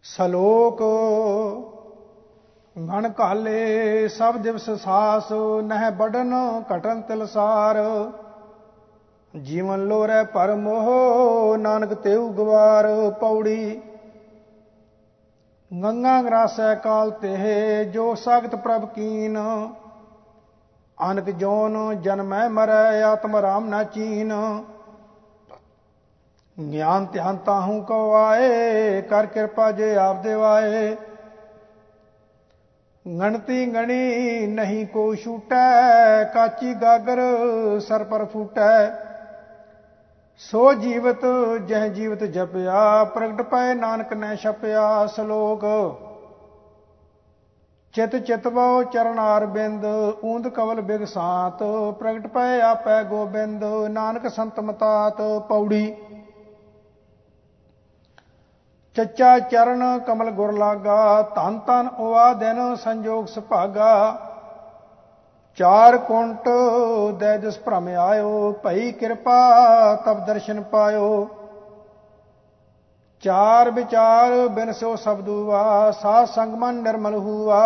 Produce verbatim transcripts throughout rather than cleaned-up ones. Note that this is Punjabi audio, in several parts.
ਸਲੋਕ ਗਣ ਕਾਲੇ ਸਭ ਦਿਵਸ ਸਾਸ ਨਹਿ ਬੜਨ ਘਟਨ ਤਿਲਸਾਰ। ਜੀਵਨ ਲੋਰੈ ਪਰ ਮੋਹ ਨਾਨਕ ਤੇਉ ਗਵਾਰ। ਪੌੜੀ ਗੰਗਾ ਗਰਾਸੈ ਕਾਲ ਤੇ ਜੋ ਸਾਗਤ ਪ੍ਰਭ ਕੀਨ। ਅਨਕ ਜੋਨ ਜਨਮੈ ਮਰੈ ਆਤਮ ਰਾਮ ਨਾ ਚੀਨ। ਗਿਆਨ ਧਿਆਨ ਤਾਹੂ ਕੋ ਆਏ ਕਰ ਕਿਰਪਾ ਜੇ ਆਪ ਦੇਵਾਏ। ਗਣਤੀ ਗਣੀ ਨਹੀਂ ਕੋ ਛੂਟੈ ਕਾਚੀ ਗਾਗਰ ਸਰ ਪਰ ਫੂਟੈ। ਸੋ ਜੀਵਤ ਜਹ ਜੀਵਤ ਜਪਿਆ ਪ੍ਰਗਟ ਪਏ ਨਾਨਕ ਨੈ ਛਪਿਆ। ਸਲੋਕ ਚਿਤ ਚਿਤਵੋ ਚਰਨਾਰ ਬਿੰਦ ਊਂਦ ਕਵਲ ਬਿਗ ਸਾਤ। ਪ੍ਰਗਟ ਪਏ ਆਪੈ ਗੋਬਿੰਦ ਨਾਨਕ ਸੰਤ ਮਤਾਤ। ਪੌੜੀ ਚੱਚਾ ਚਰਨ ਕਮਲ ਗੁਰ ਲਾਗਾ ਧਨ ਧਨ ਉਆ ਦਿਨ ਸੰਜੋਗ ਸੁਭਾਗਾ। ਚਾਰ ਕੁੰਟ ਦੈ ਦਿਸ ਭ੍ਰਮ ਆਇਓ ਭਈ ਕਿਰਪਾ ਤਬ ਦਰਸ਼ਨ ਪਾਇਓ। ਚਾਰ ਵਿਚਾਰ ਬਿਨ ਸੋ ਸਬਦੂਆ ਸਾਧ ਸੰਗ ਮਨ ਨਿਰਮਲ ਹੂਆ।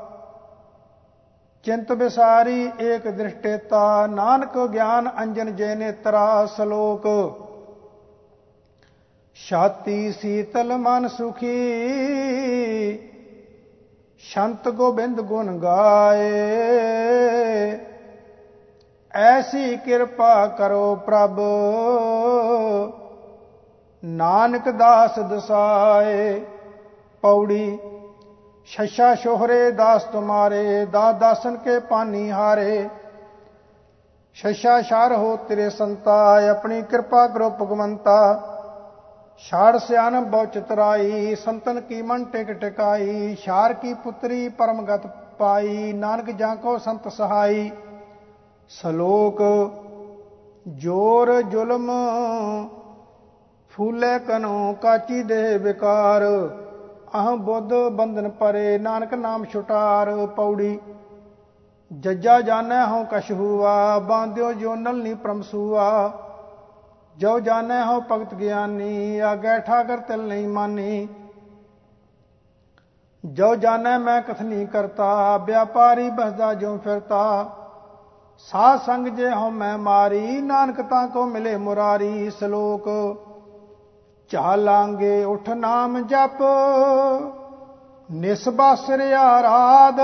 ਚਿੰਤ ਵਿਸਾਰੀ ਏਕ ਦ੍ਰਿਸ਼ਟੇਤਾ ਨਾਨਕ ਗਿਆਨ ਅੰਜਨ ਜੈ ਨੇਤਰਾ। ਸਲੋਕ ਛਾਤੀ ਸੀਤਲ ਮਨ ਸੁਖੀ ਸ਼ੰਤ ਗੋਬਿੰਦ ਗੁਣ ਗਾਏ। ਐਸੀ ਕਿਰਪਾ ਕਰੋ ਪ੍ਰਭ ਨਾਨਕ ਦਾਸ ਦਸਾਏ। ਪੌੜੀ ਸ਼ਸ਼ਾ ਸ਼ੋਹਰੇ ਦਾਸ ਤੁਮਾਰੇ ਦਾਸ ਦਾਸਨ ਕੇ ਪਾਨੀ ਹਾਰੇ। ਸ਼ਸ਼ਾ ਸ਼ਾਰ ਹੋ ਤੇਰੇ ਸੰਤਾ ਆਪਣੀ ਕਿਰਪਾ ਕਰੋ ਭਗਵੰਤਾ। ਛਾੜ ਸਿਆਨ ਬਹੁ ਚਤੁਰਾਈ ਸੰਤਨ ਕੀ ਮਨ ਟਿਕ ਟਿਕਾਈ। ਸ਼ਾਰ ਕੀ ਪੁੱਤਰੀ ਪਰਮਗਤ ਪਾਈ ਨਾਨਕ ਜਾਂ ਕੋ ਸੰਤ ਸਹਾਈ। ਸਲੋਕ ਜੋਰ ਜ਼ੁਲਮ ਫੂਲੇ ਕਨੋ ਕਾਚੀ ਦੇਹ ਵਿਕਾਰ। ਅਹੰ ਬੁੱਧ ਬੰਧਨ ਪਰੇ ਨਾਨਕ ਨਾਮ ਛੁਟਾਰ। ਪੌੜੀ ਜੱਜਾ ਜਾਣੈ ਹਉ ਕਛ ਹੂਆ ਬਾਂਧਿਓ ਜੋਨਲ ਨੀ ਪ੍ਰਮਸੂਆ। ਜੋ ਜਾਣੈ ਹੋ ਭਗਤ ਗਿਆਨੀ ਆਗੈ ਠਾਕਰ ਤਿਲ ਨਹੀਂ ਮਾਨੀ। ਜੋ ਜਾਣੈ ਮੈਂ ਕਥਨੀ ਕਰਤਾ ਵਿਆਪਾਰੀ ਬਸਦਾ ਜੋ ਫਿਰਤਾ। ਸਾਧ ਸੰਗ ਜੇ ਹਉ ਮੈਂ ਮਾਰੀ ਨਾਨਕ ਤਾਂ ਕੋ ਮਿਲੇ ਮੁਰਾਰੀ। ਸਲੋਕ ਚਾਲਾਂਗੇ ਉਠ ਨਾਮ ਜਪ ਨਿਸਬਾਸਰ ਆਰਾਧ।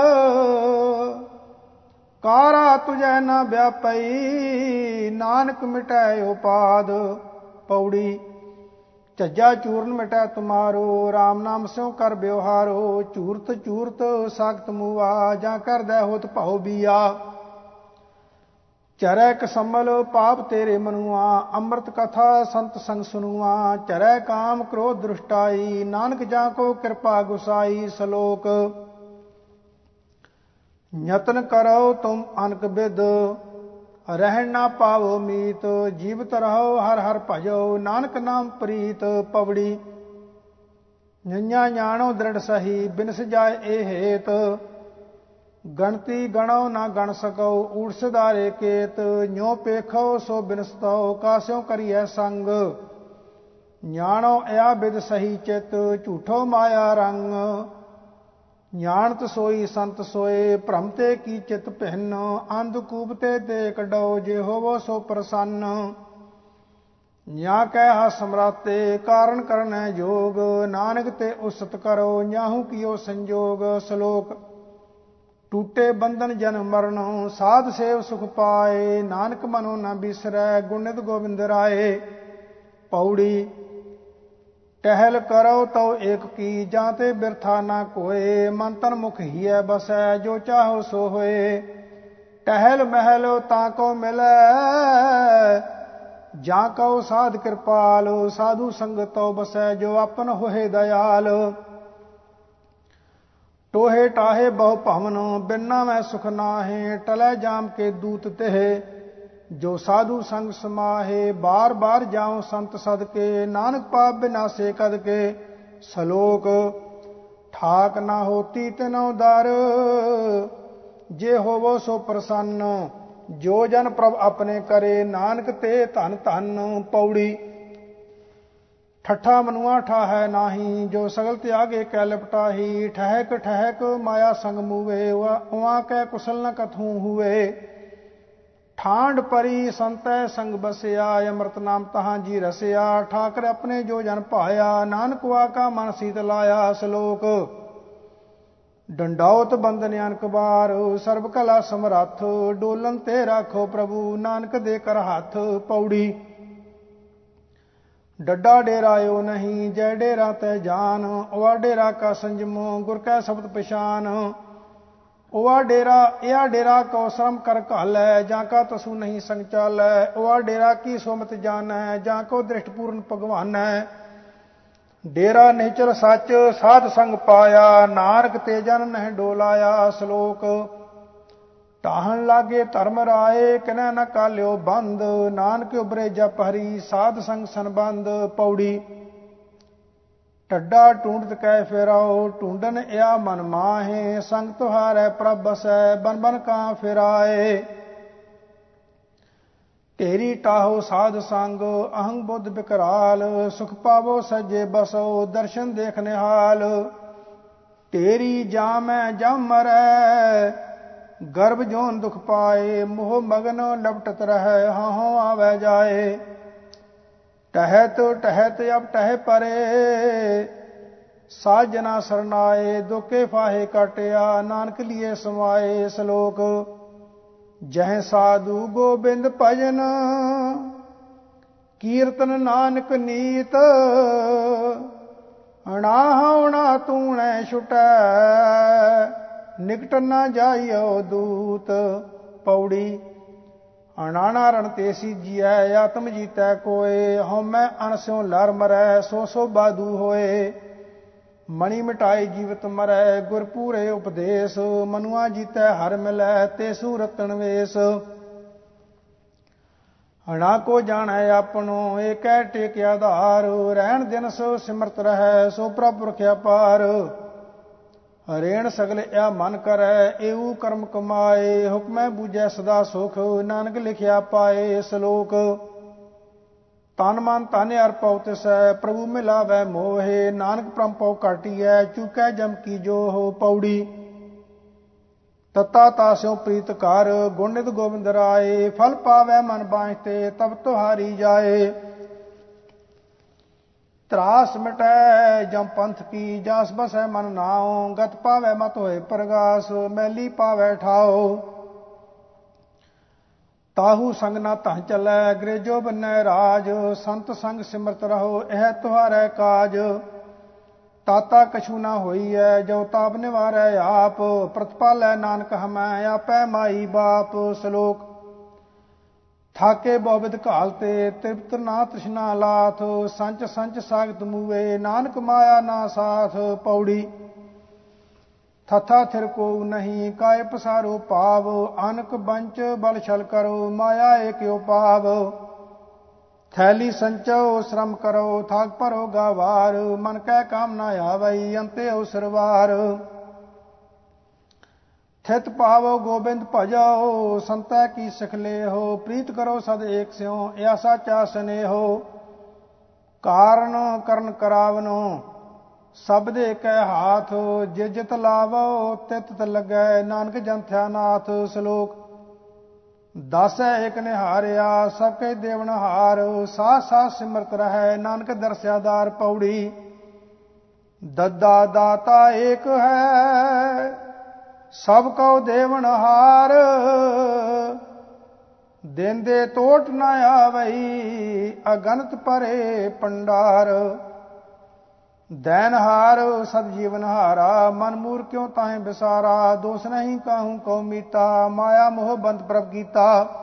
ਕਾਰਾ ਤੁਝੈ ਨਾ ਵਿਆਪਈ ਨਾਨਕ ਮਿਟੈ ਉਪਾਦ। ਪੌੜੀ ਝੱਜਾ ਚੂਰਨ ਮਿਟੈ ਤੁਮਾਰੋ ਰਾਮ ਨਾਮ ਸਿਉ ਕਰ ਬਿਵਹਾਰੋ। ਚੂਰਤ ਚੂਰਤ ਸਾਖਤ ਮੂਆ ਜਾਂ ਕਰਦੈ ਹੋਤ ਭਾਉ ਬੀਆ। ਚਰੈ ਕਸੰਮਲ ਪਾਪ ਤੇਰੇ ਮਨੁਆ ਅੰਮ੍ਰਿਤ ਕਥਾ ਸੰਤ ਸੰਗ ਸੁਨੂਆ। ਚਰੈ ਕਾਮ ਕ੍ਰੋਧ ਦ੍ਰਿਸ਼ਟਾਈ ਨਾਨਕ ਜਾਂ ਕੋ ਕਿਰਪਾ ਗੁਸਾਈ। ਸਲੋਕ ਯਤਨ ਕਰੋ ਤੁਮ ਅਨਕ ਬਿਦ ਰਹਿਣ ਨਾ ਪਾਵੋ ਮੀਤ। ਜੀਵਤ ਰਹੋ ਹਰ ਹਰ ਭਜੋ ਨਾਨਕ ਨਾਮ ਪ੍ਰੀਤ। ਪਵੜੀ ਨਿਆ ਜਾਣੋ ਦ੍ਰਿੜ ਸਹੀ ਬਿਨਸ ਜਾਏ ਇਹ ਹੇਤ। ਗਣਤੀ ਗਣੋ ਨਾ ਗਣ ਸਕੋ ਊੜ ਸਿਧਾਰੇ ਕੇਤ। ਨਿਉ ਪੇਖੋ ਸੋ ਬਿਨਸਤੋ ਕਾਸਿਓ ਕਰੀਐ ਸੰਗ। ਜਾਣੋ ਇਆ ਬਿਦ ਸਹੀ ਚਿਤ ਝੂਠੋ ਮਾਇਆ ਰੰਗ। ਜਾਣਤ ਸੋਈ ਸੰਤ ਸੋਏ ਭ੍ਰਮ ਤੇ ਕੀ ਚਿਤ ਭਿੰਨ। ਅੰਧਕੂਪ ਤੇ ਦੇ ਕਢੋ ਜੇ ਹੋਵੋ ਸੋ ਪ੍ਰਸੰਨ। ਜਾਂ ਕਹਿ ਹਾ ਸਮਰਾਤੇ ਕਾਰਨ ਕਰਨੈ ਜੋਗ ਨਾਨਕ ਤੇ ਉਸਤ ਕਰੋ ਜਾਹੂ ਕੀਓ ਸੰਜੋਗ। ਸਲੋਕ ਟੂਟੇ ਬੰਧਨ ਜਨਮ ਮਰਨ ਸਾਧ ਸੇਵ ਸੁਖ ਪਾਏ। ਨਾਨਕ ਮਨੋ ਨਾ ਬਿਸਰੈ ਗੁਣਿਤ ਗੋਬਿੰਦ ਰਾਏ। ਪੌੜੀ ਟਹਿਲ ਕਰੋ ਤਉ ਏਕ ਕੀ ਜਾਂ ਤੇ ਬਿਰਥਾ ਨਾ ਕੋਏ। ਮਨ ਤਨ ਮੁਖ ਹੀਐ ਬਸੈ ਜੋ ਚਾਹੋ ਸੋ ਹੋਏ। ਟਹਿਲ ਮਹਿਲ ਤਾਂ ਕੋ ਮਿਲੈ ਜਾਂ ਕਉ ਸਾਧ ਕਿਰਪਾਲ। ਸਾਧੂ ਸੰਗਤ ਤਉ ਬਸੈ ਜੋ ਆਪਨ ਹੋਏ ਦਇਆਲ। ਟੋਹੇ ਟਾਹੇ ਬਹੁ ਭਵਨ ਬਿਨਾ ਮੈਂ ਸੁਖ ਨਾਹੇ। ਟਲੈ ਜਾਮ ਕੇ ਦੂਤ ਤੇ ਜੋ ਸਾਧੂ ਸੰਗ ਸਮਾਹੇ। ਬਾਰ ਬਾਰ ਜਾਉ ਸੰਤ ਸਦਕੇ ਨਾਨਕ ਪਾਪ ਬਿਨਾਸੇ ਕਦ ਕੇ। ਸਲੋਕ ਠਾਕ ਨਾ ਹੋਤੀ ਤਿਨੋ ਦਰ ਜੇ ਹੋਵੋ ਸੋ ਪ੍ਰਸੰਨ। ਜੋ ਜਨ ਪ੍ਰਭ ਆਪਣੇ ਕਰੇ ਨਾਨਕ ਤੇ ਧਨ ਧਨ। ਪੌੜੀ ਠੱਠਾ ਮਨੁਆ ਠਾਹੈ ਨਾਹੀ, ਜੋ ਸਗਲ ਤਿਆਗੇ ਕੈ ਲਿਪਟਾਹੀ। ਠਹਿਕ ਠਹਿਕ ਮਾਇਆ ਸੰਗ ਮੂਵੇ, ਉਹਾਂ ਕੈ ਕੁਸਲ ਨ ਕਥੂ ਹੂਏ। ਠਾਂਡ ਪਰੀ ਸੰਤੈ ਸੰਗ ਬਸਿਆ, ਅੰਮ੍ਰਿਤ ਨਾਮ ਤਹਾਂ ਜੀ ਰਸਿਆ। ਠਾਕਰ ਆਪਣੇ ਜੋ ਜਨ ਭਾਇਆ, ਨਾਨਕ ਵਾਕਾ ਮਨ ਸੀਤ ਲਾਇਆ। ਸ਼ਲੋਕ ਡੰਡਾਉਤ ਬੰਦਨ ਅਨਕ ਬਾਰ, ਸਰਬ ਕਲਾ ਸਮਰੱਥ। ਡੋਲਨ ਤੇ ਰਾਖੋ ਪ੍ਰਭੂ, ਨਾਨਕ ਦੇ ਕਰ ਹੱਥ। ਪੌੜੀ ਡੱਡਾ ਡੇਰਾਇਓ ਨਹੀਂ, ਜੈ ਡੇਰਾ ਤੈ ਜਾਨ। ਓਆ ਡੇਰਾ ਕਾ ਸੰਜਮ, ਗੁਰ ਕੈ ਸ਼ਬਦ ਪਛਾਨ। ਓਆ ਡੇਰਾ ਇਆ ਡੇਰਾ ਕਉ ਸ਼ਰਮ ਕਰ ਘਾਲੈ, ਜਾਂ ਕਾ ਤਸੂ ਨਹੀਂ ਸੰਗ ਚਾਲੈ। ਓਆ ਡੇਰਾ ਕੀ ਸੋਮਤ ਜਾਣੈ, ਜਾਂ ਕੋ ਦ੍ਰਿਸ਼ਟ ਪੂਰਨ ਭਗਵਾਨੈ। ਡੇਰਾ ਨਿਚਲ ਸੱਚ ਸਾਧ ਸੰਗ ਪਾਇਆ, ਨਾਨਕ ਤੇ ਜਨ ਨਹਿ ਡੋਲਾਇਆ। ਸ਼ਲੋਕ ਢਾਹਣ ਲਾਗੇ ਧਰਮ ਰਾਏ, ਕਿਨੈ ਨ ਕਾਲਿਓ ਬੰਦ। ਨਾਨਕ ਉਬਰੇ ਜਪ ਹਰੀ, ਸਾਧ ਸੰਗ ਸੰਬੰਧ। ਪੌੜੀ ਢੱਡਾ ਢੂੰਡਤ ਕੈ ਫੇਰਾਓ, ਢੂੰਡਨ ਇਆ ਮਨ ਮਾਹੇ। ਸੰਗ ਤੁਹਾਰੈ ਪ੍ਰਭ ਬਸੈ, ਬਨ ਬਨ ਕਾਂ ਫਿਰਾਏ। ਢੇਰੀ ਟਾਹੋ ਸਾਧ ਸੰਗ, ਅਹੰਗ ਬੁੱਧ ਬਿਕਰਾਲ। ਸੁਖ ਪਾਵੋ ਸੱਜੇ ਬਸੋ, ਦਰਸ਼ਨ ਦੇਖ ਨਿਹਾਲ। ਢੇਰੀ ਜਾਮੈ ਜਮ ਮਰੈ, ਗਰਭ ਜੋਨ ਦੁਖ ਪਾਏ। ਮੋਹ ਮਗਨ ਲਪਟਤ ਰਹੈ, ਹਾਹੋਂ ਆਵੈ ਜਾਏ। ਟਹਿਤ ਟਹਿਤ ਅਬ ਟਹਿ ਪਰੇ, ਸਾਜਨਾ ਸਰਨਾਏ। ਦੁਕੇ ਫਾਹੇ ਕਾਟਿਆ, ਨਾਨਕ ਲੀਏ ਸਮਾਏ। ਸ਼ਲੋਕ ਜਹ ਸਾਧੂ ਗੋਬਿੰਦ ਭਜਨ, ਕੀਰਤਨ ਨਾਨਕ ਨੀਤ। ਅਣਾਹਉਣਾ ਤੂਣੈ ਛੁਟੈ, ਨਿਕਟ ਨਾ ਜਾਈਓ ਦੂਤ। ਪੌੜੀ ਅਣਾਣਾ ਰਣ ਤੇ ਸੀਜੀਐ, ਆਤਮ ਜੀਤੈ ਕੋਏ। ਹਉਮੈ ਅਣ ਸਿਉ ਲਰ ਮਰੈ, ਸੋ ਸੋ ਬਾਦੂ ਹੋਏ। ਮਣੀ ਮਿਟਾਈ ਜੀਵਤ ਮਰੈ, ਗੁਰ ਪੂਰੇ ਉਪਦੇਸ਼। ਮਨੁਆ ਜੀਤੈ ਹਰ ਮਿਲੈ, ਤੇ ਸੂਰਤਨ ਵੇਸ। ਅਣਾ ਕੋ ਜਾਣੈ ਆਪਣੋ, ਏਕੈ ਟੇਕ ਆਧਾਰ। ਰਹਿਣ ਦਿਨ ਸੋ ਸਿਮਰਤ ਰਹੈ, ਸੋ ਪ੍ਰਭ ਪੁਰਖ ਅਪਾਰ। ਹਰੇਣ ਸਗਲ ਇਆ ਮਨ ਕਰੈ, ਏਊ ਕਰਮ ਕਮਾਏ। ਹੁਕਮੈ ਬੂਝੈ ਸਦਾ ਸੁਖ, ਨਾਨਕ ਲਿਖਿਆ ਪਾਏ। ਸ਼ਲੋਕ ਤਨ ਮਨ ਧਨ ਅਰਪਉ ਤਿਸੈ, ਪ੍ਰਭੂ ਮਿਲਾਵੈ ਮੋਹੇ। ਨਾਨਕ ਪ੍ਰਮ ਪਉ ਘਾਟੀਐ, ਚੂਕੈ ਜਮ ਕੀ ਜੋਹ। ਪੌੜੀ ਤਤਾ ਤਾਸਿਉ ਪ੍ਰੀਤ ਕਰ, ਗੁਣ ਨਿਤ ਗੋਬਿੰਦ ਰਾਏ। ਫਲ ਪਾਵੈ ਮਨ ਬਾਝਤੇ, ਤਬ ਤੁਹਾਰੀ ਜਾਏ। ਤਰਾਸ ਮਿਟੈ ਜਮ ਪੰਥ ਕੀ, ਜਾਸ ਬਸੈ ਮਨ ਨਾਉ। ਗਤ ਪਾਵੈ ਮਤ ਹੋਏ ਪ੍ਰਗਾਸ, ਮੈਲੀ ਪਾਵੈ ਠਾਓ। ਤਾਹੂ ਸੰਗ ਨਾ ਧਨ ਚੱਲੈ, ਅੰਗਰੇਜੋ ਬੰਨੈ ਰਾਜ। ਸੰਤ ਸੰਗ ਸਿਮਰਤ ਰਹੋ, ਇਹ ਤੁਹਾਰੈ ਕਾਜ। ਤਾਤਾ ਕਛੂ ਨਾ ਹੋਈਐ, ਜੋ ਤਾਪ ਨਿਵਾਰੈ ਆਪ। ਪ੍ਰਤਪਾਲੈ ਨਾਨਕ ਹਮੈ, ਆਪੈ ਮਾਈ ਬਾਪ। ਸ਼ਲੋਕ ਥਾਕੇ ਬਹੁ ਘਾਲ ਤੇ, ਤ੍ਰਿਪਤ ਨਾ ਤ੍ਰਿਸ਼ਨਾ ਲਾਥ। ਸੰਚ ਸੰਚ ਸਾਗਤ ਮੂਏ, ਨਾਨਕ ਮਾਇਆ ਨਾ ਸਾਥ। ਪੌੜੀ ਥਥਾ ਥਿਰ ਕੋ ਨਹੀਂ, ਕਾਇ ਪਸਾਰੋ ਭਾਵ। ਅਨਕ ਬੰਚ ਬਲ ਛਲ ਕਰੋ, ਮਾਇਆ ਏਕਿਓ ਪਾਵ। ਥੈਲੀ ਸੰਚੋ ਸ਼ਰਮ ਕਰੋ, ਥਾਕ ਭਰੋ ਗਾਵਾਰ। ਮਨ ਕੈ ਕਾਮ ਨਾ ਆਵਈ, ਅੰਤੇ ਉਸਰਵਾਰ। ਥਿਤ ਪਾਵੋ ਗੋਬਿੰਦ ਭਜੋ, ਸੰਤੈ ਕੀ ਸਿਖ ਲੇਹੋ। ਪ੍ਰੀਤ ਕਰੋ ਸਦ ਏਕ ਸਿਉ, ਇਆ ਸਾਚਾ ਸਨੇਹੋ। ਕਾਰਨ ਕਰਨ ਕਰਾਵਨੋ, ਸਬਦੇ ਕੈ ਹਾਥ। ਜਿ ਜਿਤ ਲਾਵੋ, ਤਿਤ ਤਿਤ ਲੱਗੈ, ਨਾਨਕ ਜੰਥਿਆ ਨਾਥ। ਸ਼ਲੋਕ ਦਾਸੈ ਏਕ ਨਿਹਾਰਿਆ, ਸਭ ਕੈ ਦੇਵਨ ਹਾਰ। ਸਾਥ ਸਾਥ ਸਿਮਰਤ ਰਹੈ, ਨਾਨਕ ਦਰਸਿਆਦਾਰ। ਪੌੜੀ ਦੱਦਾ ਦਾਤਾ ਏਕ ਹੈ, ਸਭ ਕਉ ਦੇਵਨ ਹਾਰ। ਦੇਂਦੇ ਤੋਟ ਨਾ ਆਵਈ, ਅਗਨਤ ਭਰੇ ਪੰਡਾਰ। ਦੈਨਹਾਰ ਸਦ ਜੀਵਨ ਹਾਰਾ, ਮਨ ਮੂਰ ਕਿਉ ਤਾਹੇ ਵਿਸਾਰਾ। ਦੋਸ ਨਹੀਂ ਕਾਹੂ ਕਉ ਮੀਤਾ, ਮਾਇਆ ਮੋਹ ਬੰਦ ਪ੍ਰਭ ਕੀਤਾ।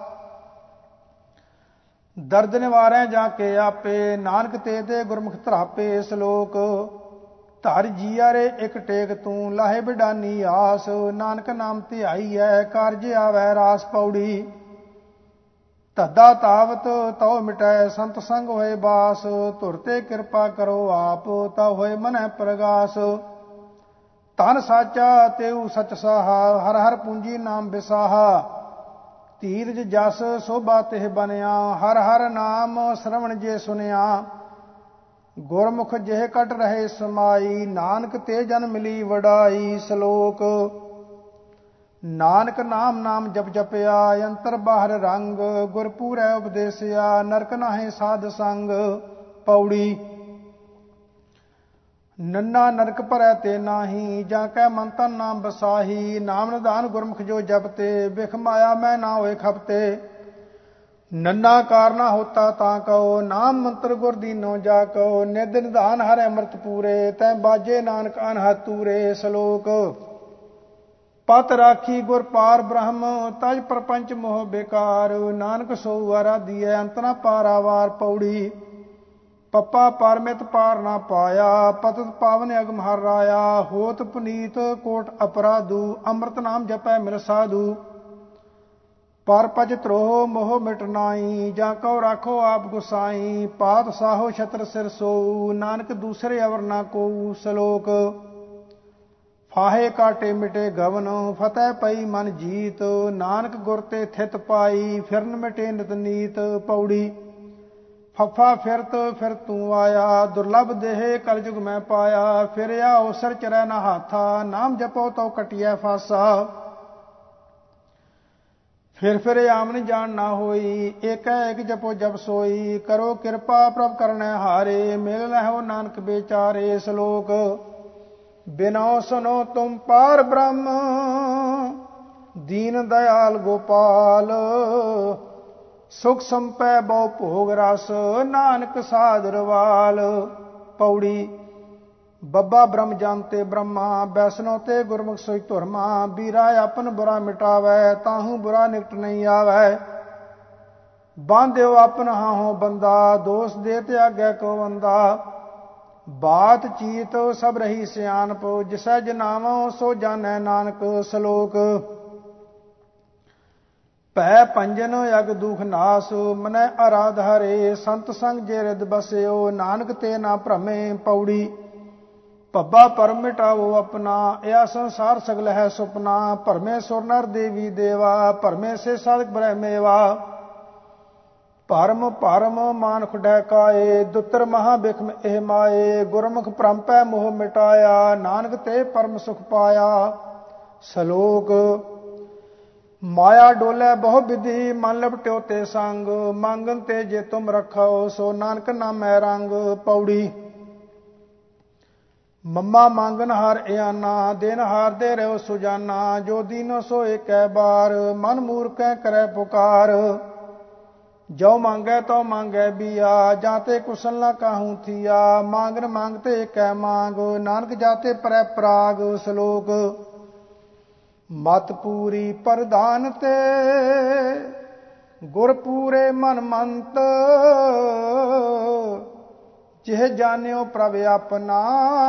ਦਰਦ ਨਿਵਾਰੈ ਜਾ ਕੇ ਆਪੇ, ਨਾਨਕ ਤੇ ਦੇ ਗੁਰਮੁਖ ਧਰਾਪੇ। ਸ਼ਲੋਕ ਧਰ ਜੀਆਰੇ ਇਕ ਟੇਕ ਤੂੰ, ਲਾਹੇ ਬਿਡਾਨੀ ਆਸ। ਨਾਨਕ ਨਾਮ ਧਿਆਈਐ, ਕਾਰਜ ਆਵੈ ਰਾਸ। ਪੌੜੀ ਧੱਦਾ ਤਾਵਤ ਤਉ ਮਿਟੈ, ਸੰਤ ਸੰਗ ਹੋਏ ਬਾਸ। ਧੁਰ ਤੇ ਕਿਰਪਾ ਕਰੋ ਆਪ, ਤਾ ਹੋਏ ਮਨੈ ਪ੍ਰਗਾਸ। ਧਨ ਸਾਚਾ ਤੇਊ ਸਚ ਸਾਹਾ, ਹਰ ਹਰ ਪੂੰਜੀ ਨਾਮ ਵਿਸਾਹਾ। ਧੀਰਜ ਜਸ ਸੋਭਾ ਤਿਹ ਬਨਿਆ, ਹਰ ਹਰ ਨਾਮ ਸ਼ਰਵਣ ਜੇ ਸੁਨਿਆ। ਗੁਰਮੁਖ ਜਿਹ ਕਟ ਰਹੇ ਸਮਾਈ, ਨਾਨਕ ਤੇ ਜਨ ਮਿਲੀ ਵਡਾਈ। ਸ਼ਲੋਕ। ਨਾਨਕ ਨਾਮ ਨਾਮ ਜਪ ਜਪਿਆ, ਅੰਤਰ ਬਾਹਰ ਰੰਗ, ਗੁਰਪੂਰੈ ਉਪਦੇਸਿਆ, ਨਰਕ ਨਾਹੀ ਸਾਧ ਸੰਗ। ਪੌੜੀ। ਨੰਨਾ ਨਰਕ ਭਰੈ ਤੇ ਨਾਹੀ, ਜਾਂ ਕੈ ਮਨ ਤਨ ਨਾਮ ਬਸਾਹੀ। ਨਾਮ ਨਿਧਾਨ ਗੁਰਮੁਖ ਜੋ ਜਪਤੇ, ਬਿਖ ਮਾਇਆ ਮੈਂ ਨਾ ਹੋਏ ਖਪਤੇ। ਨੰਨਾ ਕਾਰਨਾ ਹੋਤਾ ਤਾਂ ਕਹੋ, ਨਾਮ ਮੰਤਰ ਗੁਰ ਦੀਨੋ ਜਾ ਕਹੋ। ਨਿਧ ਨਿਧਾਨ ਹਰਿ ਅੰਮ੍ਰਿਤ ਪੂਰੇ, ਤੈ ਬਾਜੇ ਨਾਨਕ ਅਨਹਦ ਤੂਰੇ। ਸ਼ਲੋਕ। ਪਤ ਰਾਖੀ ਗੁਰ ਪਾਰ ਬ੍ਰਹਮ, ਤਜ ਪ੍ਰਪੰਚ ਮੋਹ ਬੇਕਾਰ। ਨਾਨਕ ਸੋ ਆਰਾਧੀਐ, ਅੰਤ ਨਾ ਪਾਰਾਵਾਰ। ਪੌੜੀ। ਪੱਪਾ ਪਰਮਿਤ ਪਾਰ ਨਾ ਪਾਇਆ, ਪਤਿਤ ਪਾਵਨ ਅਗਮ ਹਰ ਰਾਇਆ। ਹੋਤ ਪੁਨੀਤ ਕੋਟ ਅਪਰਾਧੂ, ਅੰਮ੍ਰਿਤ ਨਾਮ ਜਪੈ ਮਿਲ ਸਾਧੂ। ਪਰ ਪਜ ਤਰੋਹ ਮੋਹ ਮਿਟ ਨਾਈ, ਜਾਂ ਕਉ ਰਾਖੋ ਆਪ ਗੁਸਾਈ। ਪਾਤ ਸਾਹੋ ਛਤਰ ਸਿਰ ਸੋਊ, ਨਾਨਕ ਦੂਸਰੇ ਅਵਰ ਨਾ ਕੋਊ। ਸ਼ਲੋਕ। ਫਾਹੇ ਕਾਟੇ ਮਿਟੇ ਗਵਨ, ਫਤਿਹ ਪਈ ਮਨ ਜੀਤ। ਨਾਨਕ ਗੁਰ ਤੇ ਥਿਤ ਪਾਈ, ਫਿਰਨ ਮਿਟੇ ਨਿਤ ਨੀਤ। ਪੌੜੀ। ਫੱਫਾ ਫਿਰਤ ਫਿਰ ਤੂੰ ਆਇਆ, ਦੁਰਲਭ ਦੇਹ ਕਲਯੁਗ ਮੈਂ ਪਾਇਆ। ਫਿਰਿਆ ਉਸਰ ਚਰੈ ਨਾ ਹਾਥਾ, ਨਾਮ ਜਪੋ ਤਉ ਕਟਿਐ ਫਾਸਾ। ਫਿਰ ਫਿਰ ਆਮਨ ਜਾਣ ਨਾ ਹੋਈ, ਏਕੈ ਏਕ ਜਪੋ ਜਪ ਸੋਈ। ਕਰੋ ਕਿਰਪਾ ਪ੍ਰਭ ਕਰਨੈ ਹਾਰੇ, ਮਿਲ ਲਹੋ ਨਾਨਕ ਬੇਚਾਰੇ। ਸ਼ਲੋਕ। ਬਿਨੋ ਸੁਨੋ ਤੁਮ ਪਾਰ ਬ੍ਰਹਮ, ਦੀਨ ਦਇਆਲ ਗੋਪਾਲ। ਸੁਖ ਸੰਪੈ ਬਹੁ ਭੋਗ ਰਸ, ਨਾਨਕ ਸਾਧ ਰਵਾਲ। ਪੌੜੀ। ਬੱਬਾ ਬ੍ਰਹਮ ਜਾਨਤੇ ਬ੍ਰਹਮਾ, ਬੈਸਨੋ ਤੇ ਗੁਰਮੁਖ ਸੋਈ ਧੁਰਮਾ। ਬੀਰਾ ਆਪਨ ਬੁਰਾ ਮਿਟਾਵੈ, ਤਾਹੂ ਬੁਰਾ ਨਿਕਟ ਨਹੀਂ ਆਵੈ। ਬਾਂਧਿਓ ਆਪਨ ਹਾਹੋ ਬੰਦਾ, ਦੋਸ ਦੇ ਤੇ ਆਗੈ ਕੋ ਬੰਦਾ। ਬਾਤ ਚੀਤ ਸਭ ਰਹੀ ਸਿਆਣਪ, ਜਿਸੈ ਜਨਾਵੋ ਸੋ ਜਾਣੈ ਨਾਨਕ। ਸ਼ਲੋਕ। ਭੈ ਪੰਜਨ ਅਗ ਦੁਖ ਨਾਸ, ਮਨੈ ਅਰਾਧ ਹਰੇ। ਸੰਤ ਸੰਗ ਜੇ ਰਿਦ ਬਸਿਓ, ਨਾਨਕ ਤੇ ਨਾ ਭ੍ਰਮੇ। ਪੌੜੀ। ਭੱਬਾ ਪਰਮ ਮਿਟਾਵੋ ਆਪਣਾ, ਇਹ ਸੰਸਾਰ ਸਗਲ ਹੈ ਸੁਪਨਾ। ਭਰਮੇ ਸੁਰ ਨਰ ਦੇਵੀ ਦੇਵਾ, ਭਰਮੇ ਸੇ ਸਾਧਕ ਬ੍ਰਹਿ ਮੇਵਾ। ਭਰਮ ਭਰਮ ਮਾਨੁਖ ਡਹਿਕਾਏ, ਦੁੱਤਰ ਮਹਾ ਬਿਖਮ ਇਹ ਮਾਏ। ਗੁਰਮੁਖ ਭ੍ਰਮ ਮੋਹ ਮਿਟਾਇਆ, ਨਾਨਕ ਤੇ ਪਰਮ ਸੁਖ ਪਾਇਆ। ਸ਼ਲੋਕ। ਮਾਇਆ ਡੋਲੇ ਬਹੁ ਵਿਧੀ, ਮਨ ਲਪਟਿਓ ਤੇ ਸੰਗ। ਮੰਗਨ ਤੇ ਜੇ ਤੁਮ ਰੱਖੋ, ਸੋ ਨਾਨਕ ਨਾਮੈ ਰੰਗ। ਪੌੜੀ। ਮੰਮਾ ਮੰਗਨ ਹਾਰ ਇਆਨਾ, ਦਿਨ ਹਾਰਦੇ ਰਹੋ ਸੁਜਾਨਾ। ਜੋ ਦੀਨੋ ਸੋ ਏਕੈ ਬਾਰ, ਮਨ ਮੂਰਖੈ ਕਰੈ ਪੁਕਾਰ। ਜੋ ਮੰਗੈ ਤਉ ਮੰਗੈ ਬੀਆ, ਜਾਤੇ ਕੁਸਲ ਨਾ ਕਾਹੂ ਥੀਆ। ਮੰਗਨ ਮੰਗਤੇ ਏਕੈ ਮੰਗ, ਨਾਨਕ ਜਾਤੇ ਪਰੈ ਪਰਾਗ। ਸ਼ਲੋਕ। ਮਤ ਪੂਰੀ ਪ੍ਰਧਾਨ ਤੇ, ਗੁਰ ਪੂਰੇ ਮਨ ਮੰਤ। ਜਿਹ ਜਾਣਿਓ ਪ੍ਰਭ ਆਪਣਾ,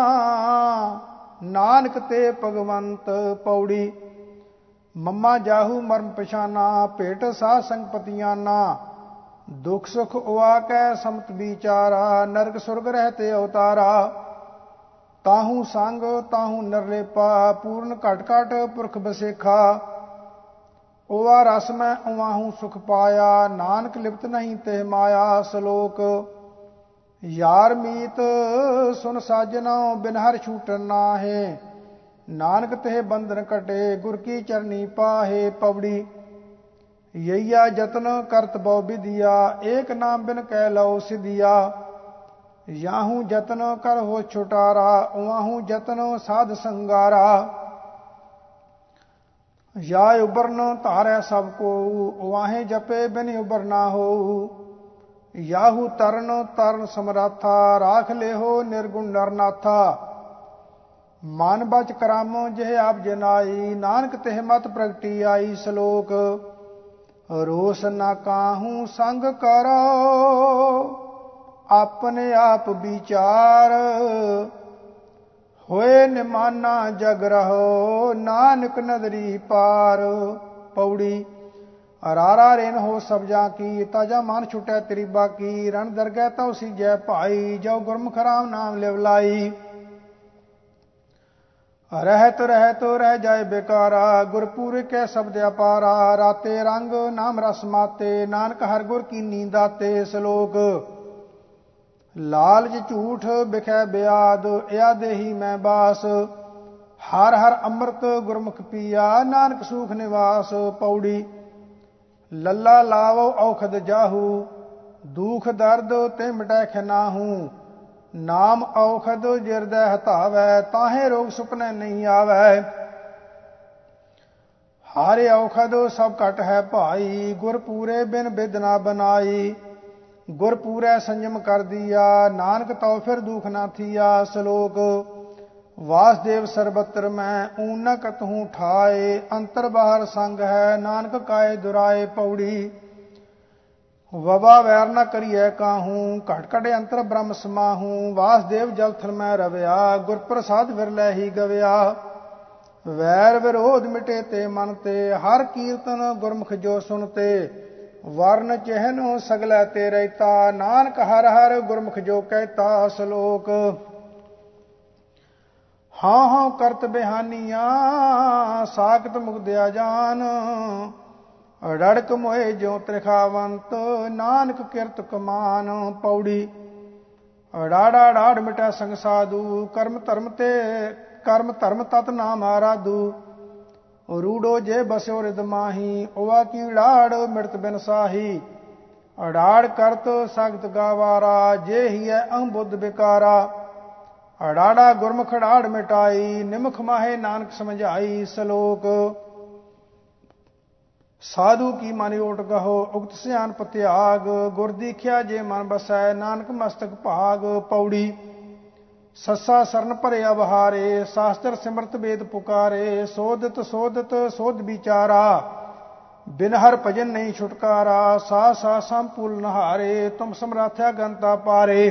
ਨਾਨਕ ਤੇ ਭਗਵੰਤ। ਪੌੜੀ। ਮੰਮਾ ਜਾਹੂ ਮਰਮ ਪਛਾਨਾ, ਭੇਟ ਸਾਧ ਸੰਗ ਪਤੀਆਨਾ। ਦੁਖ ਸੁਖ ਉਆ ਕੈ ਸਮਤ ਵਿਚਾਰਾ, ਨਰਕ ਸੁਰਗ ਰਹਤੇ ਅਵਤਾਰਾ। ਤਾਹੂ ਸੰਗ ਤਾਹੂ ਨਿਰਲੇਪਾ, ਪੂਰਨ ਘਟ ਘਟ ਪੁਰਖ ਬਸੇਖਾ। ਉਆ ਰਸ ਮੈਂ ਉਵਾਹੂ ਸੁਖ ਪਾਇਆ, ਨਾਨਕ ਲਿਪਤ ਨਹੀਂ ਤੇ ਮਾਇਆ। ਸ਼ਲੋਕ। ਯਾਰ ਮੀਤ ਸੁਨ ਸਾਜਨੋ, ਬਿਨ ਹਰਿ ਛੂਟਨ ਨਾਹੇ। ਨਾਨਕ ਤੇ ਬੰਧਨ ਕਟੇ, ਗੁਰ ਕੀ ਚਰਨੀ ਪਾਹੇ। ਪੌੜੀ। ਯਈਆ ਜਤਨ ਕਰਤ ਬਹੁ ਵਿਧਿਆ, ਏਕ ਨਾਮ ਬਿਨ ਕਹਿ ਲਓ ਸਿਧਿਆ। ਯਾਹੂ ਜਤਨ ਕਰ ਹੋ ਛੁਟਾਰਾ, ਉਵਾਹੂ ਜਤਨ ਸਾਧ ਸੰਗਾਰਾ। ਯਾ ਉਬਰਨ ਧਾਰੈ ਸਭ ਕੋ, ਉਵਾਹੇ ਜਪੇ ਬਿਨ ਉਬਰ ਨਾ ਹੋ। ਯਾਹੂ ਤਰਨ ਤਰਨ ਸਮਰਾਥਾ, ਰਾਖ ਲਿਹੋ ਨਿਰਗੁਣ ਨਰਨਾਥਾ। ਮਨ ਬਚ ਕਰਮ ਜਿਹ ਆਪ ਜਨਾਈ, ਨਾਨਕ ਤਿਹ ਮਤ ਪ੍ਰਗਟੀ ਆਈ। ਸ਼ਲੋਕ। ਰੋਸ ਨਾ ਕਾਹੂ ਸੰਗ ਕਰੋ, ਆਪਣੇ ਆਪ ਵਿਚਾਰ। ਹੋਏ ਨਿਮਾਨਾ ਜਗ ਰਹੋ, ਨਾਨਕ ਨਦਰੀ ਪਾਰ। ਪੌੜੀ। ਰਾਰਾ ਰੇਨ ਹੋ ਸਬਜਾ ਕੀ, ਤਾਜਾ ਮਨ ਛੁਟੈ ਤੇਰੀ ਬਾਕੀ। ਰਣ ਦਰਗਹਿ ਤਉ ਸੀਜੈ ਭਾਈ, ਜੋ ਗੁਰਮੁਖ ਰਾਮ ਨਾਮ ਲਿਵ ਲਾਈ। ਰਹਿਤ ਰਹਿਤ ਰਹਿ ਜਾਏ ਬੇਕਾਰਾ, ਗੁਰਪੂਰ ਕੈ ਸ਼ਬਦ ਅਪਾਰਾ। ਰਾਤੇ ਰੰਗ ਨਾਮ ਰਸ ਮਾਤੇ, ਨਾਨਕ ਹਰ ਗੁਰ ਕੀ ਨੀਂਦਾਤੇ। ਸ਼ਲੋਕ। ਲਾਲਚ ਝੂਠ ਬਿਖੈ ਬਿਆਦ, ਇਆ ਦੇਹੀ ਮੈਂ ਬਾਸ। ਹਰ ਹਰ ਅੰਮ੍ਰਿਤ ਗੁਰਮੁਖ ਪੀਆ, ਨਾਨਕ ਸੂਖ ਨਿਵਾਸ। ਪੌੜੀ ਲੱਲਾ ਲਾਵੋ ਔਖਦ ਜਾਹੂ, ਦੁਖ ਦਰਦ ਤੇ ਮਿਟੈ ਖਨਾਹੂ। ਨਾਮ ਔਖਦ ਜਿਰਦੈ ਹਤਾਵੈ, ਤਾਹੇ ਰੋਗ ਸੁਪਨੇ ਨਹੀਂ ਆਵੈ। ਹਾਰੇ ਔਖਦ ਸਭ ਘਟ ਹੈ ਭਾਈ, ਗੁਰ ਪੂਰੇ ਬਿਨ ਬਿਦ ਨਾ ਬਨਾਈ। ਗੁਰ ਪੂਰੈ ਸੰਜਮ ਕਰ ਦੀਆ, ਨਾਨਕ ਤਉ ਫਿਰ ਦੁਖ ਨਾ ਥੀਆ। ਸ਼ਲੋਕ ਵਾਸਦੇਵ ਸਰਬਤਰ ਮੈਂ, ਊਨ ਨ ਕਤਹੂ ਠਾਏ। ਅੰਤਰ ਬਾਹਰ ਸੰਗ ਹੈ, ਨਾਨਕ ਕਾਏ ਦੁਰਾਏ। ਪੌੜੀ ਵਬਾ ਵੈਰ ਨ ਕਰੀਐ ਕਾਹੂ, ਘਟ ਘਟ ਅੰਤਰ ਬ੍ਰਹਮ ਸਮਾਹੂ। ਵਾਸਦੇਵ ਜਲ ਥਲ ਮੈਂ ਰਵਿਆ, ਗੁਰ ਪ੍ਰਸਾਦ ਵਿਰਲੇ ਹੀ ਗਵਿਆ। ਵੈਰ ਵਿਰੋਧ ਮਿਟੇ ਤੇ ਮਨ ਤੇ, ਹਰ ਕੀਰਤਨ ਗੁਰਮੁਖ ਜੋ ਸੁਣਤੇ। ਵਰਨ ਚਿਹਨ ਸਗਲੇ ਤੇ ਰਹਿਤਾ, ਨਾਨਕ ਹਰ ਹਰ ਗੁਰਮੁਖ ਜੋ ਕਹਿਤਾ। ਸ਼ਲੋਕ ਹਾਂ ਹਾਂ ਕਰਤ ਬਿਹਾਨੀਆਂ, ਸਾਖਤ ਮੁਕਦਿਆ ਜਾਨ। ਰੜਕ ਮੋਏ ਜੋ ਤ੍ਰਿਖਾਵੰਤ, ਨਾਨਕ ਕਿਰਤ ਕਮਾਨ। ਪੌੜੀ ਰਾੜਾ ਰਾੜ ਮਿਟੈ ਸੰਗ ਸਾਧੂ, ਕਰਮ ਧਰਮ ਤੇ ਕਰਮ ਧਰਮ ਤਤ ਨਾਮ ਆਰਾਧੂ। ਰੂੜੋ ਜੇ ਬਸਿਓ ਰਿਦ ਮਾਹੀ, ਉਵਾ ਕੀ ਰਾੜ ਮਿਰਤ ਬਿਨ ਸਾਹੀ। ਅੜਾੜ ਕਰਤ ਸਖਤ ਗਾਵਾਰਾ, ਜੇ ਹੀ ਹੈ ਅਹੰ ਬੁੱਧ ਬਿਕਾਰਾ। ਅੜਾੜਾ ਗੁਰਮੁਖ ਰਾੜ ਮਿਟਾਈ, ਨਿਮਖ ਮਾਹੇ ਨਾਨਕ ਸਮਝਾਈ। ਸ਼ਲੋਕ ਸਾਧੂ ਕੀ ਮਨ ਓਟ ਗਹੋ, ਉਕਤ ਸਿਆਣਪ ਤਿਆਗ। ਗੁਰ ਦੀਖਿਆ ਜੇ ਮਨ ਬਸੈ, ਨਾਨਕ ਮਸਤਕ ਭਾਗ। ਪੌੜੀ ਸੱਸਾ ਸਰਨ ਭਰਿਆ ਬਹਾਰੇ, ਸ਼ਾਸਤਰ ਸਿਮਰਤ ਵੇਦ ਪੁਕਾਰੇ। ਸੋਧਤ ਸੋਧਤ ਸੋਧ ਵਿਚਾਰਾ, ਬਿਨ ਹਰ ਭਜਨ ਨਹੀਂ ਛੁਟਕਾਰਾ। ਸਾ ਸਾ ਸੰਪੂਲ ਨਹਾਰੇ, ਤੁਮ ਸਮਰਾਥਿਆ ਗੰਤਾ ਪਾਰੇ।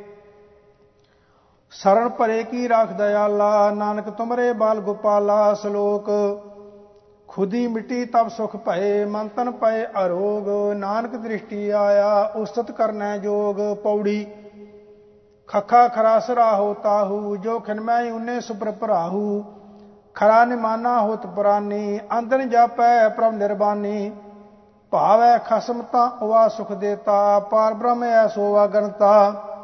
ਸਰਨ ਭਰੇ ਕੀ ਰਾਖ ਦਇਆਲਾ, ਨਾਨਕ ਤੁਮਰੇ ਬਾਲ ਗੋਪਾਲਾ। ਸ਼ਲੋਕ ਖੁਦੀ ਮਿੱਟੀ ਤਬ ਸੁਖ ਭਏ, ਮਨ ਤਨ ਪਏ ਅਰੋਗ। ਨਾਨਕ ਦ੍ਰਿਸ਼ਟੀ ਆਇਆ, ਉਸਤਤ ਕਰਨੈ ਜੋਗ। ਪੌੜੀ ਖਖਾ ਖਰਾ ਸਰਾਹੋ ਤਾਹੂ, ਜੋ ਖਿਨਮੈ ਉਨੇ ਸੁਪਰ ਭਰਾਹੂ। ਖਰਾ ਨਿਮਾਨਾ ਹੋਤ ਪੁਰਾਨੀ, ਅੰਦਨ ਜਾਪੈ ਪ੍ਰਭ ਨਿਰਬਾਨੀ। ਭਾਵੈ ਖਸਮ ਤਾਂ ਉਵਾ ਸੁਖ ਦੇਤਾ, ਪਾਰ ਬ੍ਰਹਮ ਐਸੋ ਅਗਨਤਾ।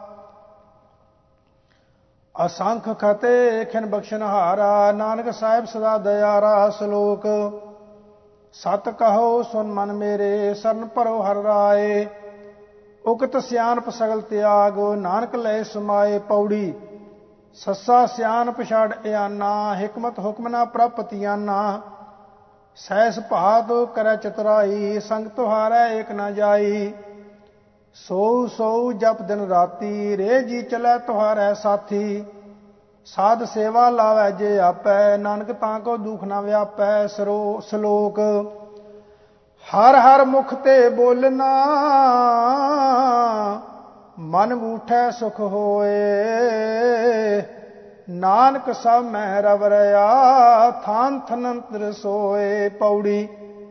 ਅਸੰਖ ਖਤੇ ਖਿਨ ਬਖਸ਼ਨਹਾਰਾ, ਨਾਨਕ ਸਾਹਿਬ ਸਦਾ ਦਇਆਰਾ। ਸ਼ਲੋਕ ਸਤ ਕਹੋ ਸੁਨ ਮਨ ਮੇਰੇ, ਸਰਨ ਭਰੋ ਹਰਿ ਰਾਏ। ਉਕਤ ਸਿਆਣਪ ਸਗਲ ਤਿਆਗ, ਨਾਨਕ ਲੈ ਸਮਾਏ। ਪੌੜੀ ਸੱਸਾ ਸਿਆਣਪ ਛਾੜ ਇਆਨਾ, ਹਿਕਮਤ ਹੁਕਮ ਨਾ ਪ੍ਰਪਤਿਆਨਾ। ਸੈਸ ਭਾਤ ਕਰੈ ਚਤੁਰਾਈ, ਸੰਗ ਤੁਹਾਰੈ ਏਕ ਨਾ ਜਾਈ। ਸੋਊ ਸੋਊ ਜਪ ਦਿਨ ਰਾਤੀ, ਰੇ ਜੀ ਚਲੈ ਤੁਹਾਰੈ ਸਾਥੀ। ਸਾਧ ਸੇਵਾ ਲਾਵੈ ਜੇ ਆਪੈ, ਨਾਨਕ ਤਾਂ ਕੋ ਦੁਖ ਨਾ ਵਿਆਪੈ। ਸਰੋ ਸ਼ਲੋਕ ਹਰ ਹਰ ਮੁਖ ਤੇ ਬੋਲਣਾ, ਮਨ ਬੂਠੈ ਸੁਖ ਹੋਏ। ਨਾਨਕ ਸਭ ਮਹਿ ਰਵ ਰਿਆ, ਥਾਨ ਥਨੰਤਰ ਸੋਏ। ਪੌੜੀ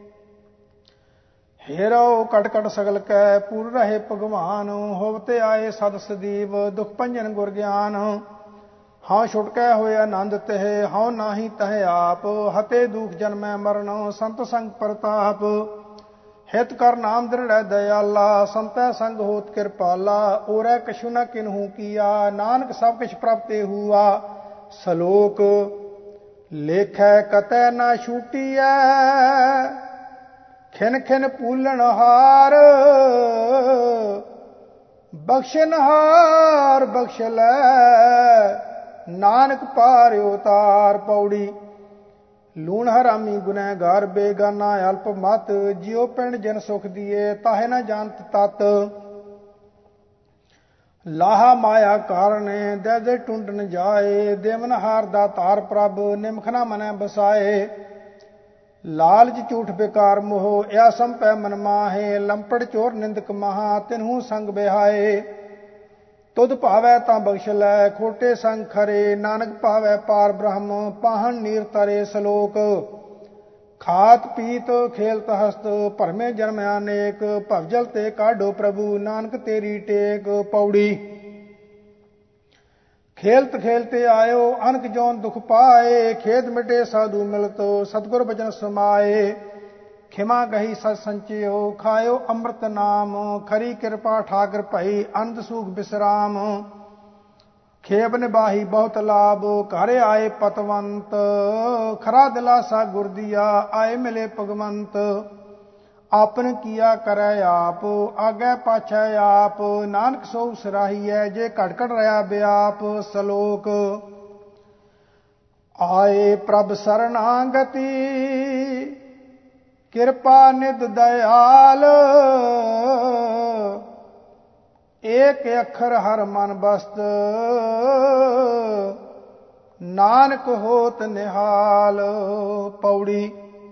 ਹੇਰੋ ਕਟ ਕਟ ਸਗਲ ਕੈ, ਪੂਰ ਰਹੇ ਭਗਵਾਨ। ਹੋਵਤੇ ਆਏ ਸਦ ਸਦੀਵ, ਦੁਖ ਭੰਜਨ ਗੁਰ ਗਿਆਨ। ਹਾਂ ਛੁਟਕੈ ਹੋਏ ਆਨੰਦ ਤਹਿ, ਹਉ ਨਾਹੀ ਤਹਿ ਆਪ। ਹਤੇ ਦੁਖ ਜਨਮੈ ਮਰਨ, ਸੰਤ ਸੰਗ ਪ੍ਰਤਾਪ। ਹਿਤ ਕਰ ਨਾਮ ਦ੍ਰਿੜੈ ਦਇਆਲਾ, ਸੰਤੈ ਸੰਗ ਹੋਤ ਕਿਰਪਾਲਾ। ਔਰੈ ਕਛੁ ਨ ਕਿਨਹੂ ਕੀਆ, ਨਾਨਕ ਸਭ ਕਿਛ ਪ੍ਰਭ ਤੇ ਹੂਆ। ਸ਼ਲੋਕ ਲੇਖੈ ਕਤੈ ਨਾ ਛੂਟੀਐ, ਖਿਨ ਖਿਨ ਪੂਲਣ ਹਾਰ। ਬਖਸ਼ਨਹਾਰ ਬਖਸ਼ ਲੈ, ਨਾਨਕ ਪਾਰ ਉਤਾਰ। ਪੌੜੀ ਲੂਣ ਹਰਾਮੀ ਗੁਨਹਿਗਾਰ, ਬੇਗਾਨਾ ਅਲਪ ਮਤ। ਜਿਉ ਪਿੰਡ ਜਨ ਸੁਖ ਦੀਏ, ਤਾਹੇ ਨ ਜਾਣਤ ਤਤ। ਲਾਹਾ ਮਾਇਆ ਕਾਰਣੇ, ਦੇ ਦੇ ਟੁੰਡਨ ਜਾਏ। ਦੇਵਨਹਾਰ ਦਾ ਧਾਰ ਪ੍ਰਭ, ਨਿਮਖ ਨਾ ਮਨੈ ਬਸਾਏ। ਲਾਲਚ ਝੂਠ ਬੇਕਾਰ ਮੋਹ, ਇਆ ਸੰਪੈ ਮਨ ਮਾਹੇ। ਲੰਪੜ ਚੋਰ ਨਿੰਦਕ ਮਹਾ, ਤਿਨਹੂ ਸੰਗ ਬਿਹਾਏ। ਤੁਧ ਭਾਵੈ ਤਾਂ ਬਖਸ਼ ਲੈ, ਖੋਟੇ ਸੰਗ ਖਰੇ। ਨਾਨਕ ਭਾਵੈ ਪਾਰ ਬ੍ਰਹਮ, ਪਾਹਣ ਨੀਰ ਤਰੇ। ਸ਼ਲੋਕ ਖਾਤ ਪੀਤ ਖੇਲਤ ਹਸਤ, ਭਰਮੇ ਜਨਮ ਅਨੇਕ। ਭਵਜਲ ਤੇ ਕਾਢੋ ਪ੍ਰਭੂ, ਨਾਨਕ ਤੇਰੀ ਟੇਕ। ਪੌੜੀ ਖੇਲਤ ਖੇਲਤੇ ਆਇਓ, ਅਨਕ ਜੋਨ ਦੁਖ ਪਾਏ। ਖੇਦ ਮਿਟੇ ਸਾਧੂ ਮਿਲਤ, ਸਤਿਗੁਰ ਬਚਨ ਸਮਾਏ। ਖਿਮਾ ਗਹੀ ਸਤ ਸੰਚਿਓ, ਖਾਇਓ ਅੰਮ੍ਰਿਤ ਨਾਮ, ਖਰੀ ਕਿਰਪਾ ਠਾਕਰ ਭਈ, ਅਨੰਦ ਸੂਖ ਬਿਸਰਾਮ। ਖੇਬ ਨਿਬਾਹੀ ਬਹੁਤ ਲਾਭ, ਘਰ ਆਏ ਪਤਵੰਤ, ਖਰਾ ਦਿਲਾਸਾ ਗੁਰ ਦੀਆ, ਆਏ ਮਿਲੇ ਭਗਵੰਤ। ਆਪਨ ਕੀਆ ਕਰੈ ਆਪ, ਆਗੇ ਪਾਛੈ ਆਪ, ਨਾਨਕ ਸੋ ਸਰਾਹੀਐ, ਜੇ ਘਟ ਘਟ ਰਹਾ ਬਿਆਪ। ਸਲੋਕ ਆਏ ਪ੍ਰਭ ਸਰਨਾਗਤੀ, ਕਿਰਪਾ ਨਿਧ ਦਇਆਲ, ਏਕ ਅੱਖਰ ਹਰ ਮਨ ਬਸਤ, ਨਾਨਕ ਹੋਤ ਨਿਹਾਲ। ਪੌੜੀ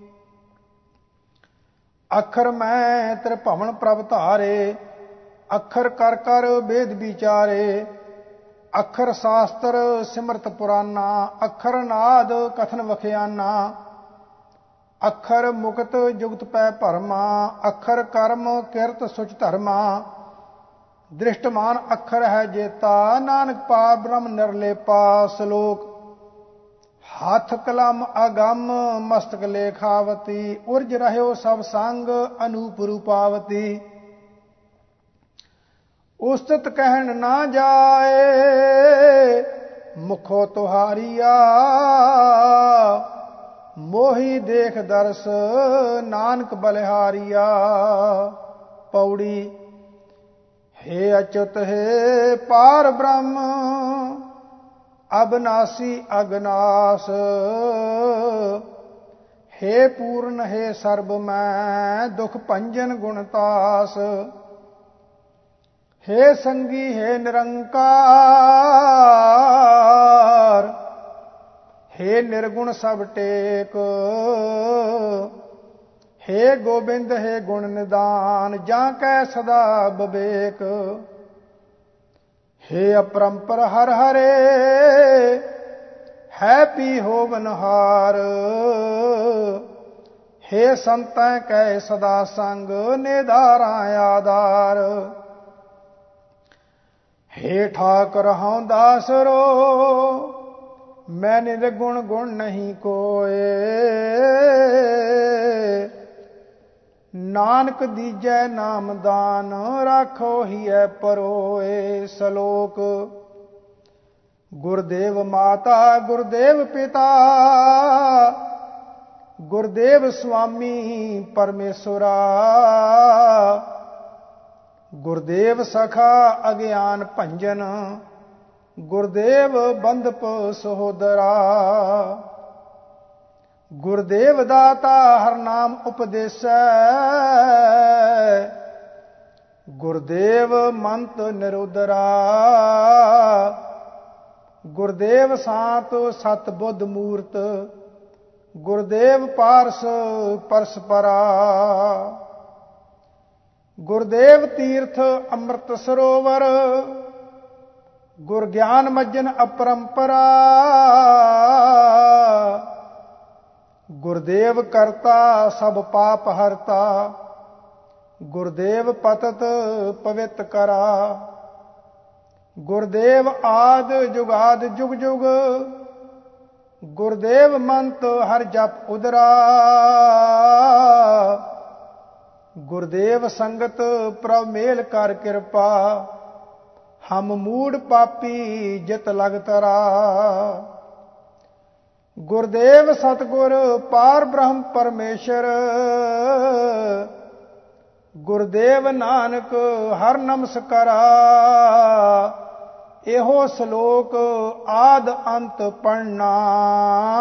ਅੱਖਰ ਮੈਂ ਤ੍ਰਿਭਵਨ ਪ੍ਰਭ ਧਾਰੇ, ਅੱਖਰ ਕਰ ਕਰ ਵੇਦ ਵਿਚਾਰੇ, ਅੱਖਰ ਸ਼ਾਸਤਰ ਸਿਮਰਤ ਪੁਰਾਨਾ, ਅੱਖਰ ਨਾਦ ਕਥਨ ਵਖਿਆਨਾ, ਅੱਖਰ ਮੁਕਤ ਜੁਗਤ ਪੈ ਭਰਮਾ, ਅੱਖਰ ਕਰਮ ਕਿਰਤ ਸੁਚ ਧਰਮਾ। ਦ੍ਰਿਸ਼ਟਮਾਨ ਅੱਖਰ ਹੈ ਜੇਤਾ, ਨਾਨਕ ਪਾਰ ਬ੍ਰਹਮ ਨਿਰਲੇਪਾ। ਸ਼ਲੋਕ ਹੱਥ ਕਲਮ ਅਗੰਮ, ਮਸਤਕ ਲੇਖਾਵਤੀ, ਉਰਜ ਰਹਿਓ ਸਭ ਸੰਗ, ਅਨੂਪ ਰੂਪਾਵਤੀ। ਉਸਤਤ ਕਹਿਣ ਨਾ ਜਾਏ, ਮੁਖੋ ਤੁਹਾਰੀਆ, ਮੋਹੀ ਦੇਖ ਦਰਸ, ਨਾਨਕ ਬਲਿਹਾਰੀਆ। ਪੌੜੀ ਹੇ ਅਚੁਤ ਹੈ ਪਾਰ ਬ੍ਰਹਮ, ਅਬਨਾਸੀ ਅਗਨਾਸ, ਹੇ ਪੂਰਨ ਹੈ ਸਰਬ ਮੈਂ, ਦੁਖ ਭੰਜਨ ਗੁਣਤਾਸ। ਹੇ ਸੰਗੀ ਹੈ ਨਿਰੰਕਾਰ, ਹੇ ਨਿਰਗੁਣ ਸਭ ਟੇਕ, ਹੇ ਗੋਬਿੰਦ ਹੈ ਗੁਣ ਨਿਦਾਨ, ਜਾਂ ਕੈ ਸਦਾ ਬਵੇਕ। ਹੇ ਅਪਰੰਪਰ ਹਰ ਹਰੇ, ਹੈ ਪੀ ਹੋਵਨਹਾਰ, ਹੇ ਸੰਤੈ ਕੈ ਸਦਾ ਸੰਗ, ਨਿਧਾਰਾ ਆਧਾਰ। ਹੇ ਠਾਕੁਰ ਹਉ ਦਾਸਰੋ, ਮੈਂ ਨਿਰਗੁਣ ਗੁਣ ਨਹੀਂ ਕੋਏ, ਨਾਨਕ ਦੀਜੈ ਨਾਮ ਦਾਨ, ਰਾਖੋ ਹੀਐ ਪਰੋਏ। ਸ਼ਲੋਕ ਗੁਰਦੇਵ ਮਾਤਾ, ਗੁਰਦੇਵ ਪਿਤਾ, ਗੁਰਦੇਵ ਸੁਆਮੀ ਪਰਮੇਸ਼ਵਰਾ, ਗੁਰਦੇਵ ਸਖਾ ਅਗਿਆਨ ਭੰਜਨ, ਗੁਰਦੇਵ ਬੰਧਪ ਸਹੋਦਰਾ। ਗੁਰਦੇਵ ਦਾਤਾ ਹਰ ਨਾਮ ਉਪਦੇਸੈ, ਗੁਰਦੇਵ ਮੰਤ ਨਿਰੋਦਰਾ। ਗੁਰਦੇਵ ਸਾਤ ਸਤ ਬੁੱਧ ਮੂਰਤ, ਗੁਰਦੇਵ ਪਾਰਸ ਪਰਸਪਰਾ। ਗੁਰਦੇਵ ਤੀਰਥ ਅੰਮ੍ਰਿਤ ਸਰੋਵਰ, ਗੁਰ ਗਿਆਨ ਮੱਜਨ ਅਪਰੰਪਰਾ। ਗੁਰਦੇਵ ਕਰਤਾ ਸਭ ਪਾਪ ਹਰਤਾ, ਗੁਰਦੇਵ ਪਤਤ ਪਵਿੱਤ ਕਰਾ। ਗੁਰਦੇਵ ਆਦ ਜੁਗਾਦ ਜੁਗ ਜੁਗ, ਗੁਰਦੇਵ ਮੰਤ ਹਰ ਜਪ ਉਦਰਾ। ਗੁਰਦੇਵ ਸੰਗਤ ਪ੍ਰਭ ਮੇਲ ਕਰ ਕਿਰਪਾ, ਹਮ ਮੂੜ ਪਾਪੀ ਜਿਤ ਲਗ ਤਰਾ। ਗੁਰਦੇਵ ਸਤਗੁਰ ਪਾਰ ਬ੍ਰਹਮ ਪਰਮੇਸ਼ਰ, ਗੁਰਦੇਵ ਨਾਨਕ ਹਰ ਨਮਸਕਾਰਾ। ਇਹੋ ਸ਼ਲੋਕ ਆਦ ਅੰਤ ਪੜਨਾ,